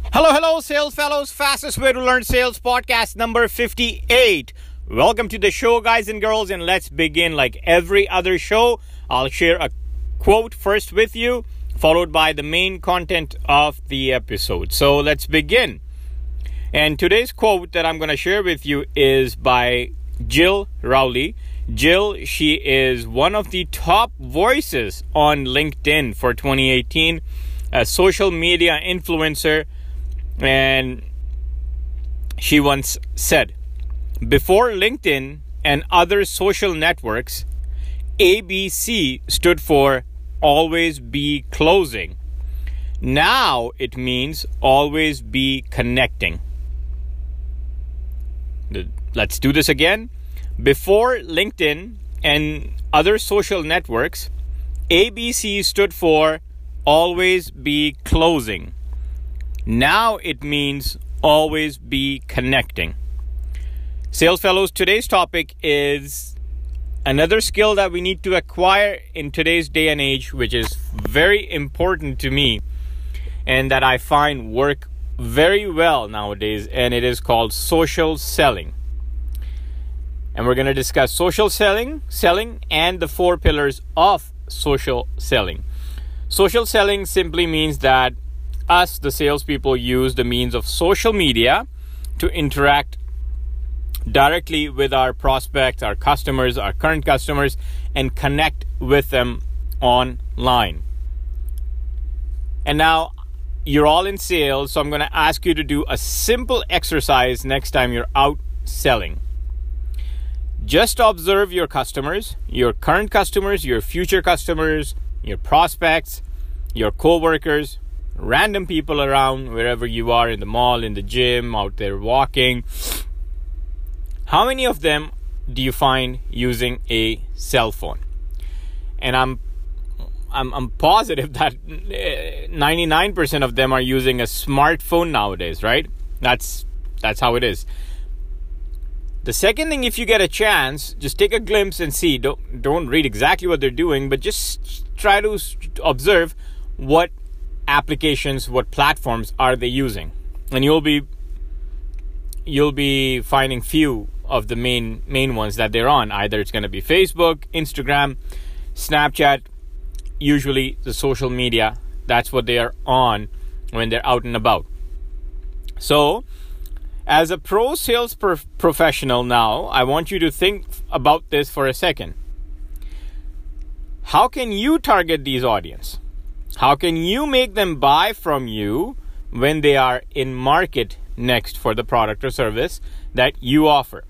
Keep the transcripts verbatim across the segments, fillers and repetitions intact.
Hello, hello, sales fellows. Fastest way to learn sales podcast number fifty-eight. Welcome to the show, guys and girls, and let's begin. Like every other show, I'll share a quote first with you, followed by the main content of the episode. So let's begin. And today's quote that I'm going to share with you is by Jill Rowley. Jill, she is one of the top voices on LinkedIn for twenty eighteen, a social media influencer. And she once said, before LinkedIn and other social networks, A B C stood for always be closing. Now it means always be connecting. Let's do this again. Before LinkedIn and other social networks, A B C stood for always be closing. Now it means always be connecting. Sales fellows, today's topic is another skill that we need to acquire in today's day and age, which is very important to me and that I find work very well nowadays, and it is called social selling. And we're going to discuss social selling, selling, and the four pillars of social selling. Social selling simply means that us, the salespeople, use the means of social media to interact directly with our prospects, our customers, our current customers, and connect with them online. And now you're all in sales, so I'm going to ask you to do a simple exercise next time you're out selling. Just observe your customers, your current customers, your future customers, your prospects, your co-workers, random people around wherever you are, in the mall, in the gym, out there walking. How many of them do you find using a cell phone? And I'm I'm, I'm positive that ninety-nine percent of them are using a smartphone nowadays, right? That's that's how it is. The second thing, if you get a chance, just take a glimpse and see. Don't don't read exactly what they're doing, but just try to observe what applications, what platforms are they using, and you'll be you'll be finding few of the main main ones that they're on. Either it's going to be Facebook, Instagram, Snapchat, usually the social media. That's what they are on when they're out and about. So as a pro sales prof- professional now, I want you to think about this for a second. How can you target these audience? How can you make them buy from you when they are in market next for the product or service that you offer?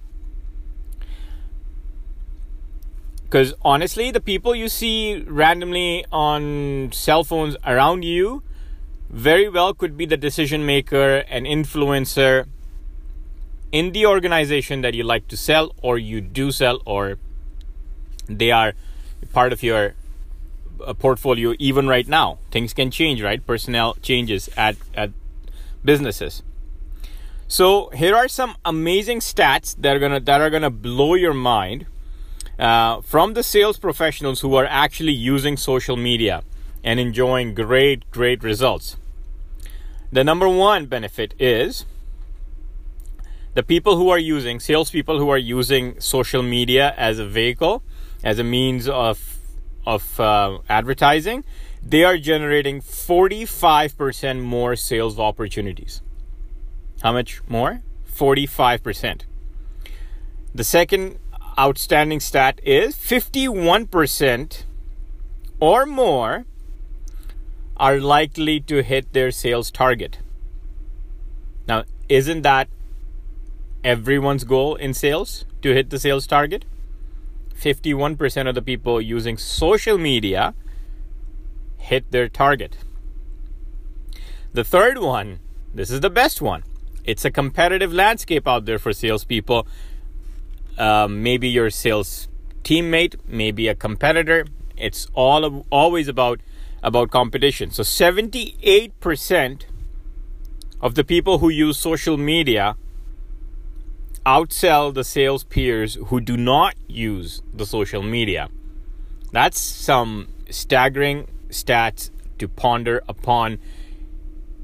Because honestly, the people you see randomly on cell phones around you very well could be the decision maker, an influencer in the organization that you like to sell, or you do sell, or they are part of your a portfolio. Even right now, things can change, right? Personnel changes at, at businesses. So here are some amazing stats that are gonna that are gonna blow your mind uh, from the sales professionals who are actually using social media and enjoying great, great results. The number one benefit is the people who are using, salespeople who are using social media as a vehicle, as a means of of uh, advertising, they are generating forty-five percent more sales opportunities. How much more? forty-five percent. The second outstanding stat is fifty-one percent or more are likely to hit their sales target. Now, isn't that everyone's goal in sales, to hit the sales target? fifty-one percent of the people using social media hit their target. The third one, this is the best one. It's a competitive landscape out there for salespeople. Um, maybe your sales teammate, maybe a competitor. It's all always about, about competition. So seventy-eight percent of the people who use social media outsell the sales peers who do not use the social media. That's some staggering stats to ponder upon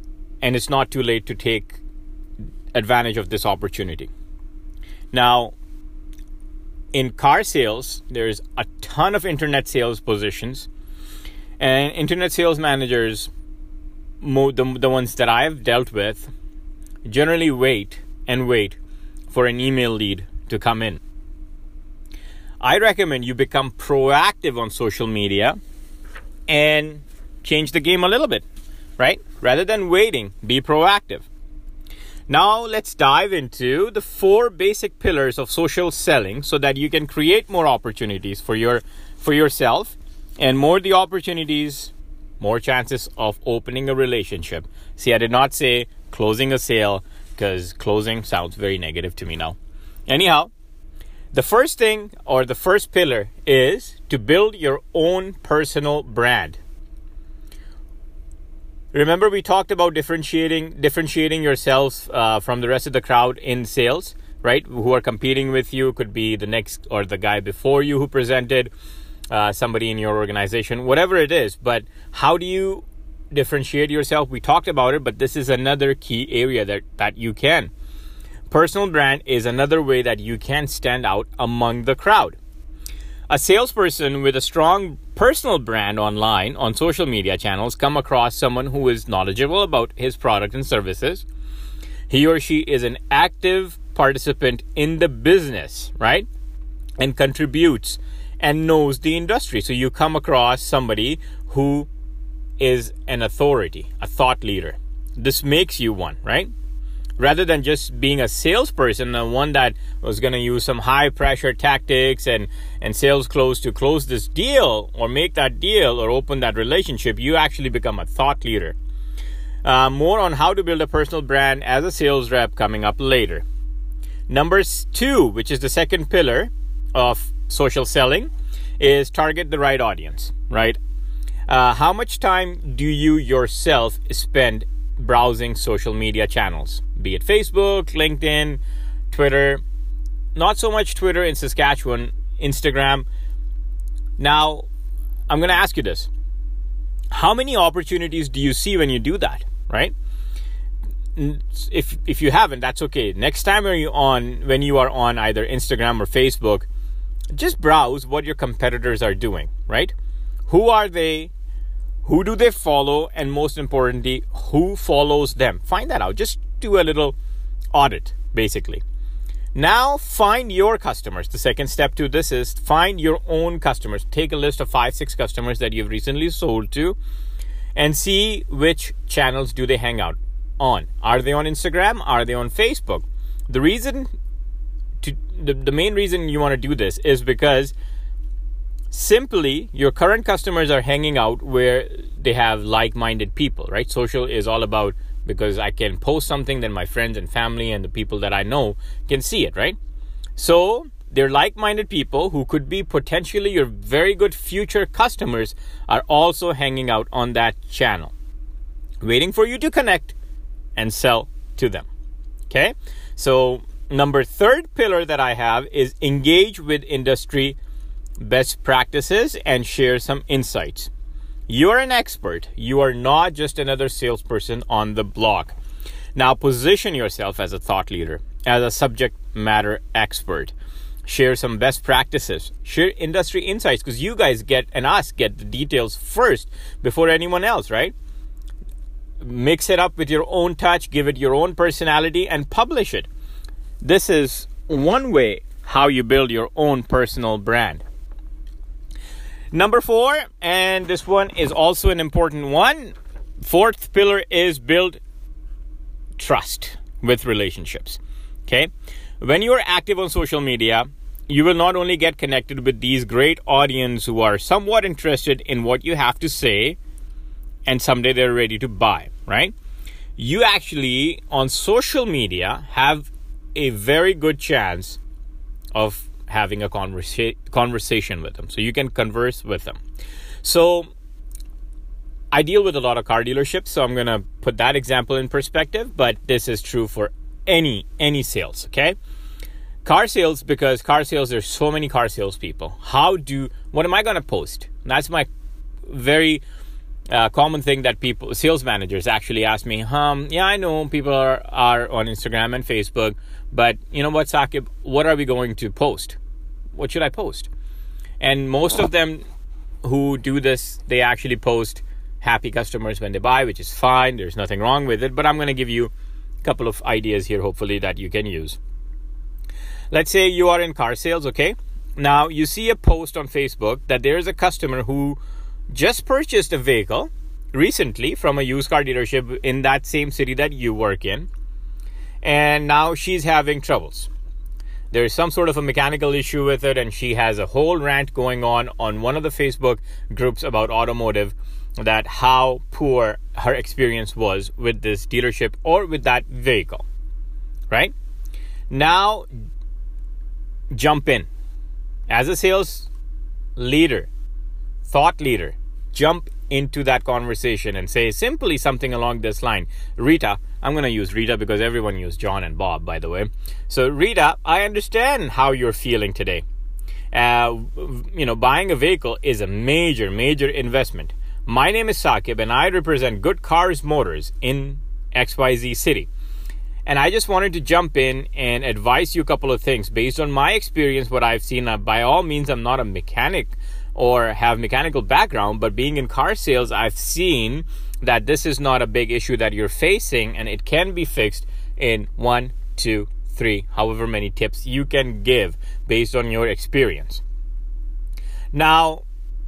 and it's not too late to take advantage of this opportunity. Now, in car sales, there's a ton of internet sales positions, and internet sales managers, mo- the, the ones that I've dealt with, generally wait and wait for an email lead to come in. I recommend you become proactive on social media and change the game a little bit, right? Rather than waiting, be proactive. Now let's dive into the four basic pillars of social selling so that you can create more opportunities for your for yourself, and more the opportunities, more chances of opening a relationship. See, I did not say closing a sale because closing sounds very negative to me now. Anyhow, the first thing or the first pillar is to build your own personal brand. Remember, we talked about differentiating differentiating yourself uh, from the rest of the crowd in sales, right? Who are competing with you. Could be the next or the guy before you who presented, uh, somebody in your organization, whatever it is. But how do you differentiate yourself? We talked about it, but this is another key area that, that you can. Personal brand is another way that you can stand out among the crowd. A salesperson with a strong personal brand online on social media channels come across someone who is knowledgeable about his product and services. He or she is an active participant in the business, right? And contributes and knows the industry. So you come across somebody who is an authority, a thought leader. This makes you one, right? Rather than just being a salesperson, the one that was going to use some high pressure tactics and, and sales close to close this deal or make that deal or open that relationship, you actually become a thought leader. Uh, more on how to build a personal brand as a sales rep coming up later. Number two, which is the second pillar of social selling, is target the right audience, right? Uh, how much time do you yourself spend browsing social media channels, be it Facebook, LinkedIn, Twitter? Not so much Twitter in Saskatchewan, Instagram. Now, I'm going to ask you this. How many opportunities do you see when you do that, right? If if you haven't, that's okay. Next time when you on when you are on either Instagram or Facebook, just browse what your competitors are doing, right? Who are they? Who do they follow? And most importantly, who follows them? Find that out. Just do a little audit, basically. Now, find your customers. The second step to this is find your own customers. Take a list of five, six customers that you've recently sold to and see which channels do they hang out on. Are they on Instagram? Are they on Facebook? The reason, to the, the main reason you want to do this is because simply, your current customers are hanging out where they have like-minded people, right? Social is all about, because I can post something, then my friends and family and the people that I know can see it, right? So they're like-minded people who could be potentially your very good future customers are also hanging out on that channel, waiting for you to connect and sell to them, okay? So number third pillar that I have is engage with industry best practices and share some insights. You're an expert. You are not just another salesperson on the block. Now position yourself as a thought leader, as a subject matter expert. Share some best practices. Share industry insights, because you guys get and us get the details first before anyone else, right? Mix it up with your own touch, give it your own personality, and publish it. This is one way how you build your own personal brand. Number four, and this one is also an important one. Fourth pillar is build trust with relationships. Okay. When you are active on social media, you will not only get connected with these great audience who are somewhat interested in what you have to say, and someday they're ready to buy, right? You actually on social media have a very good chance of having a conversa- conversation with them. So you can converse with them. So I deal with a lot of car dealerships, so I'm going to put that example in perspective, but this is true for any any sales, okay? Car sales, because car sales, there's so many car sales people. How do, what am I going to post? That's my very a common thing that people, sales managers actually ask me, um, yeah, I know people are, are on Instagram and Facebook, but you know what, Saqib, what are we going to post? What should I post? And most of them who do this, they actually post happy customers when they buy, which is fine. There's nothing wrong with it, but I'm going to give you a couple of ideas here, hopefully, that you can use. Let's say you are in car sales, okay? Now, you see a post on Facebook that there's a customer who just purchased a vehicle recently from a used car dealership in that same city that you work in, and now she's having troubles. There is some sort of a mechanical issue with it, and she has a whole rant going on on one of the Facebook groups about automotive, that how poor her experience was with this dealership or with that vehicle, right? Now, jump in. As a sales leader, thought leader, jump into that conversation and say simply something along this line. Rita, I'm going to use Rita because everyone used John and Bob, by the way. So Rita, I understand how you're feeling today. Uh, you know, buying a vehicle is a major, major investment. My name is Saqib and I represent Good Cars Motors in X Y Z city. And I just wanted to jump in and advise you a couple of things based on my experience, what I've seen. Uh, by all means, I'm not a mechanic or have mechanical background, but being in car sales, I've seen that this is not a big issue that you're facing, and it can be fixed in one, two, three, however many tips you can give based on your experience. Now,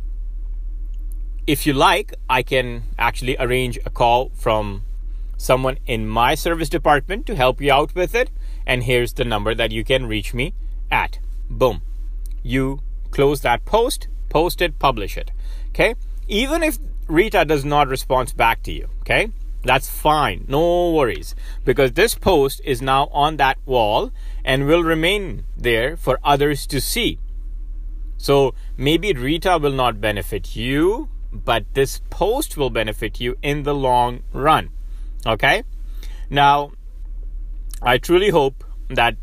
if you like, I can actually arrange a call from someone in my service department to help you out with it. And here's the number that you can reach me at. Boom. You close that post, post it, publish it. Okay. Even if Rita does not respond back to you, okay, that's fine. No worries. Because this post is now on that wall and will remain there for others to see. So maybe Rita will not benefit you, but this post will benefit you in the long run. Okay. Now, I truly hope that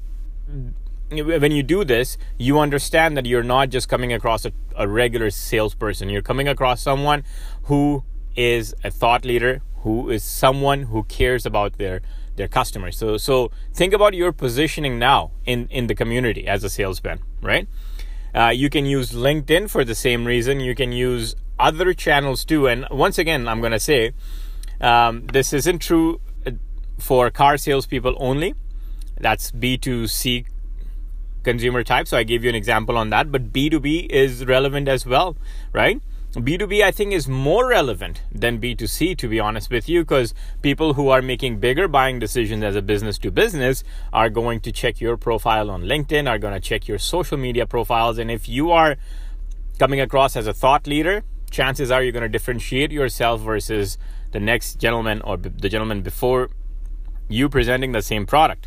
when you do this, you understand that you're not just coming across a, a regular salesperson. You're coming across someone who is a thought leader, who is someone who cares about their, their customers. So, so think about your positioning now in, in the community as a salesman, right? Uh, you can use LinkedIn for the same reason. You can use other channels too. And once again, I'm going to say, Um, this isn't true for car salespeople only. That's B two C consumer type. So I gave you an example on that. But B two B is relevant as well, right? B two B, I think, is more relevant than B two C, to be honest with you, because people who are making bigger buying decisions as a business to business are going to check your profile on LinkedIn, are going to check your social media profiles. And if you are coming across as a thought leader, chances are you're going to differentiate yourself versus the next gentleman or the gentleman before you presenting the same product.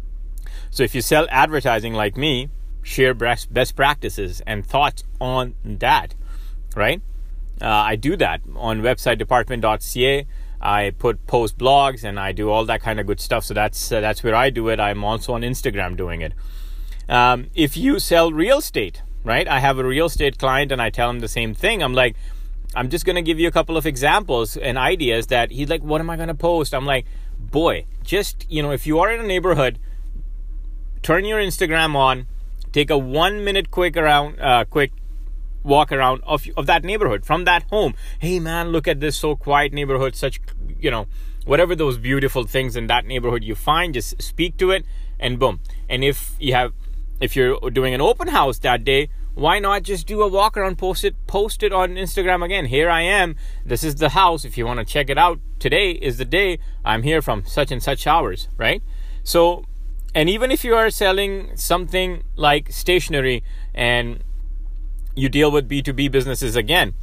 So if you sell advertising like me, share best practices and thoughts on that, right? Uh, I do that on website department dot c a. I put post blogs and I do all that kind of good stuff. So that's uh, that's where I do it. I'm also on Instagram doing it. Um, if you sell real estate, right? I have a real estate client and I tell him the same thing. I'm like, I'm just going to give you a couple of examples and ideas that he's like, what am I going to post? I'm like, boy, just, you know, if you are in a neighborhood, turn your Instagram on, take a one minute quick around, uh, quick walk around of, of that neighborhood from that home. Hey man, look at this so quiet neighborhood, such, you know, whatever those beautiful things in that neighborhood you find, just speak to it and boom. And if you have, if you're doing an open house that day, why not just do a walk around, post it, post it on Instagram again. Here I am. This is the house. If you want to check it out, today is the day. I'm here from such and such hours, right? So, and even if you are selling something like stationery and you deal with B two B businesses again,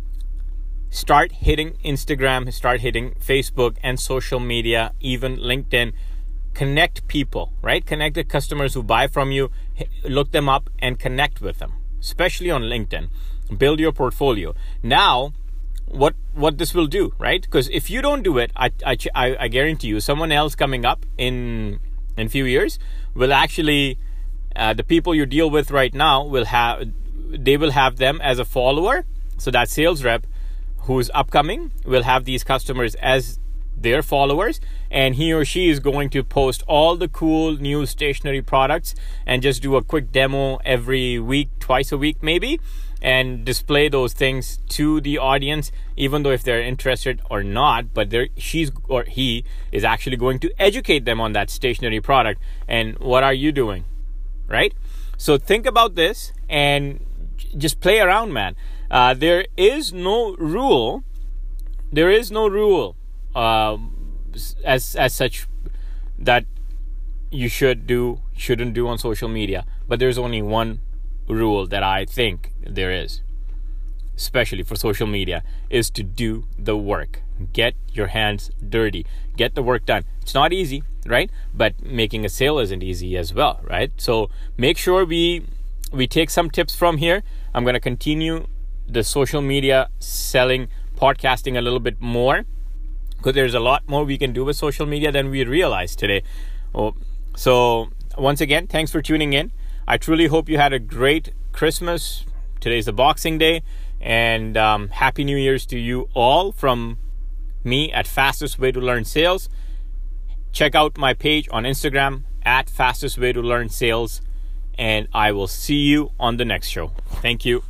start hitting Instagram, start hitting Facebook and social media, even LinkedIn. Connect people, right? Connect the customers who buy from you, look them up and connect with them, especially on LinkedIn. Build your portfolio. Now, what what this will do, right? Because if you don't do it, I, I, I guarantee you someone else coming up in in few years will actually, uh, the people you deal with right now will have, they will have them as a follower. So that sales rep who's upcoming will have these customers as their followers, and he or she is going to post all the cool new stationery products and just do a quick demo every week, twice a week maybe, and display those things to the audience, even though if they're interested or not, but they're, she's or he is actually going to educate them on that stationery product. And what are you doing, right? So think about this and just play around, man. Uh, there is no rule. There is no rule uh, as as such that you should do, shouldn't do on social media. But there's only one rule that I think there is, especially for social media, is to do the work. Get your hands dirty. Get the work done. It's not easy, right? But making a sale isn't easy as well, right? So make sure we we take some tips from here. I'm going to continue the social media selling, podcasting a little bit more, because there's a lot more we can do with social media than we realize today. Oh, so once again, thanks for tuning in. I truly hope you had a great Christmas. Today's the Boxing Day, and um, Happy New Year's to you all from me at Fastest Way to Learn Sales. Check out my page on Instagram at Fastest Way to Learn Sales, and I will see you on the next show. Thank you.